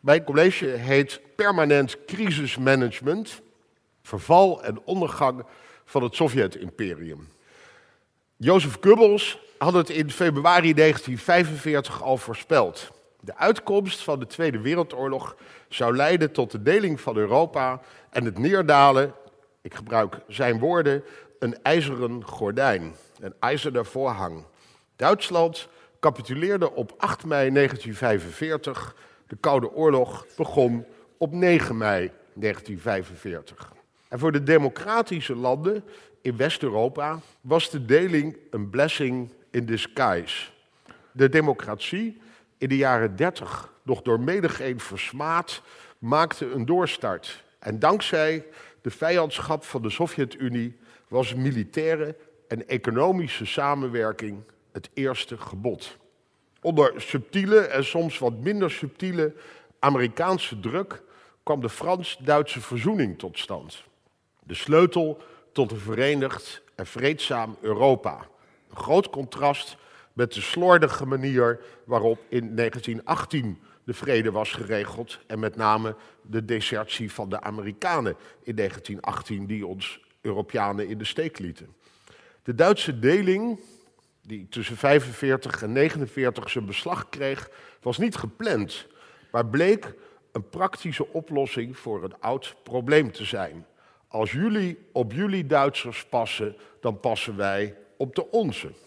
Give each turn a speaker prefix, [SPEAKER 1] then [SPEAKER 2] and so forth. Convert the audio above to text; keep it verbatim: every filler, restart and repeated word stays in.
[SPEAKER 1] Mijn college heet Permanent Crisismanagement, verval en ondergang van het Sovjet-imperium. Jozef Goebbels had het in februari negentien vijfenveertig al voorspeld. De uitkomst van de Tweede Wereldoorlog zou leiden tot de deling van Europa en het neerdalen, ik gebruik zijn woorden, een ijzeren gordijn, een ijzeren voorhang. Duitsland capituleerde op acht mei negentien vijfenveertig. De Koude Oorlog begon op negen mei negentien vijfenveertig. En voor de democratische landen in West-Europa was de deling een blessing in disguise. De democratie, in de jaren dertig nog door menigeen versmaad, maakte een doorstart. En dankzij de vijandschap van de Sovjet-Unie was militaire en economische samenwerking het eerste gebod. Onder subtiele en soms wat minder subtiele Amerikaanse druk kwam de Frans-Duitse verzoening tot stand. De sleutel tot een verenigd en vreedzaam Europa. Een groot contrast met de slordige manier waarop in negentien achttien de vrede was geregeld en met name de desertie van de Amerikanen in negentien achttien die ons Europeanen in de steek lieten. De Duitse deling, die tussen vijfenveertig en negenenveertig zijn beslag kreeg, was niet gepland, maar bleek een praktische oplossing voor een oud probleem te zijn. Als jullie op jullie Duitsers passen, dan passen wij op de onze.